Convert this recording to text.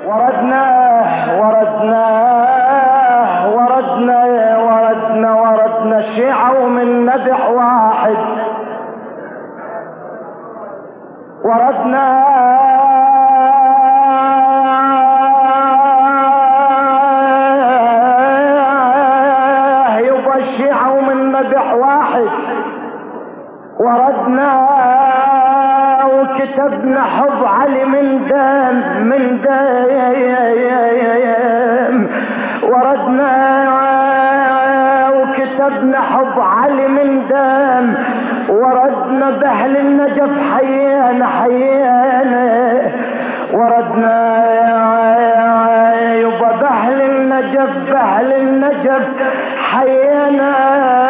وردنا شيعة ومن نبح واحد. وردنا يبقى الشيعة ومن نبح واحد. وردنا وكتبنا حب علي من دم وردنا وكتبنا حب علي من دم. وردنا بأهل النجف حيانا وردنا يبقى بأهل النجف حيانا